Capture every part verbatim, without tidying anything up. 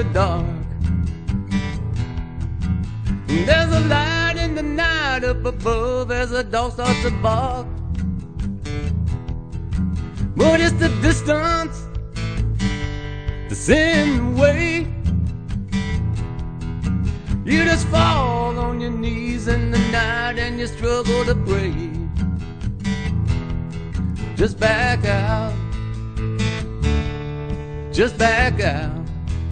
dark. There's a light in the night up above as the dog starts to bark. But it's the distance that's in the way. You just fall on your knees in the night and you struggle to pray. Just back out. Just back out.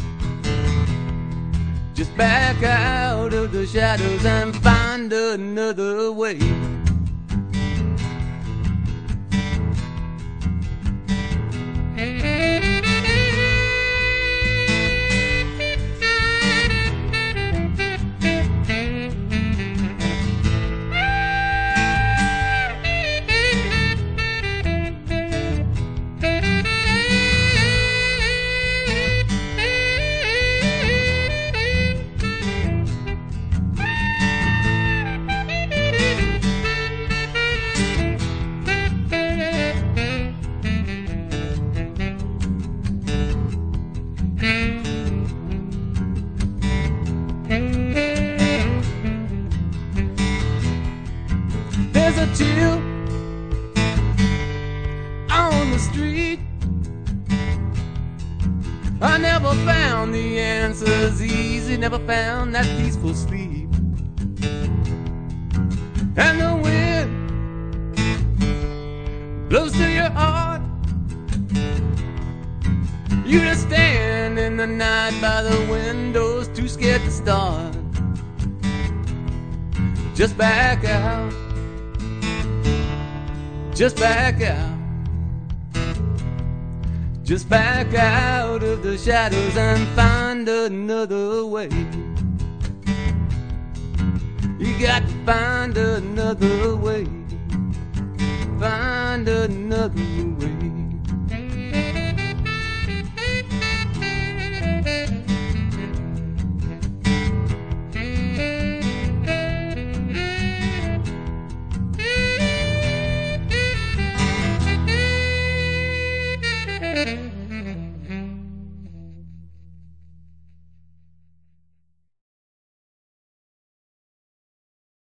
Just back out of the shadows and find another way. There's a chill on the street. I never found the answers easy, never found that peaceful sleep. And the wind blows to your heart. You just stand in the night by the windows, too scared to start. Just back out. Just back out. Just back out of the shadows and find another way. You got to find another way. Find another way.